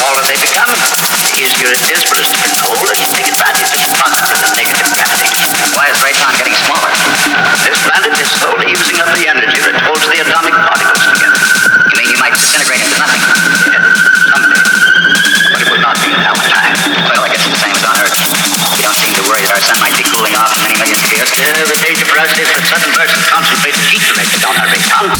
Smaller they become, the easier it is for us to control and take advantage of the concept of the negative gravity. Why is Raytheon getting smaller? This planet is slowly using up the energy that holds the atomic particles together. You mean you might disintegrate into nothing? Yes, someday. But it would not be in our time. Well, I guess it's the same as on Earth. You don't seem to worry that our sun might be cooling off in many million years. The danger for us is the sudden burst of concentrated heat directed on our Raytheon.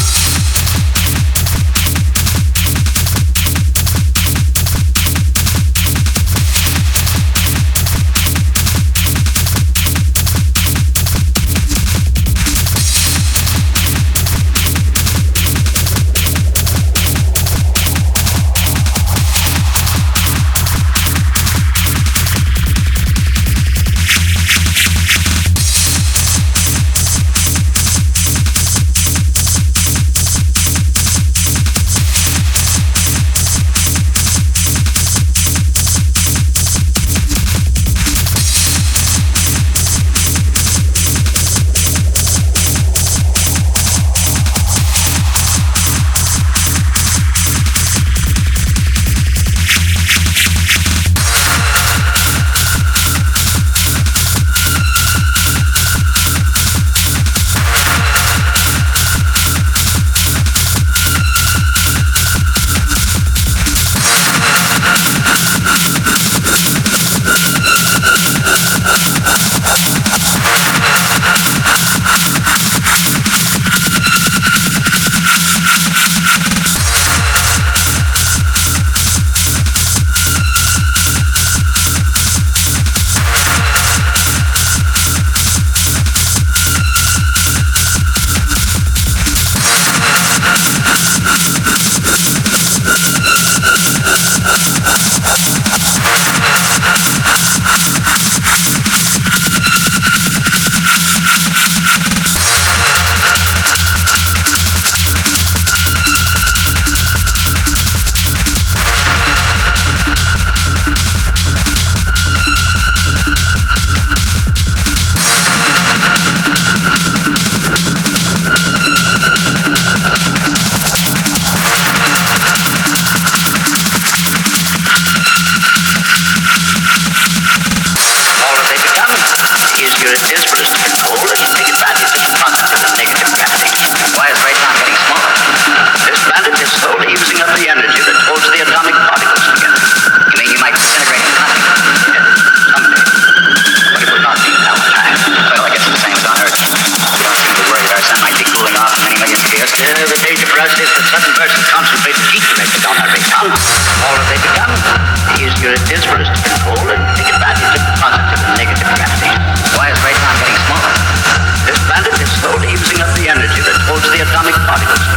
Easier it is for us to control and take advantage of the concept of the negative gravity. Why is Raytheon getting smaller? This planet is slowly using up the energy that holds the atomic particles together. You mean you might disintegrate into nothing? Yes, someday. But it would not be in our time. Well, I guess it's the same as on Earth. You don't seem to worry that our sun might be cooling off in many million years. The danger for us is the sudden burst of concentrated heat directed on our Raytheon. The smaller they become, the easier it is for us to control and take advantage of the concept of the negative gravity. Why is Raytheon getting smaller? This planet is slowly using up the energy that holds the atomic particles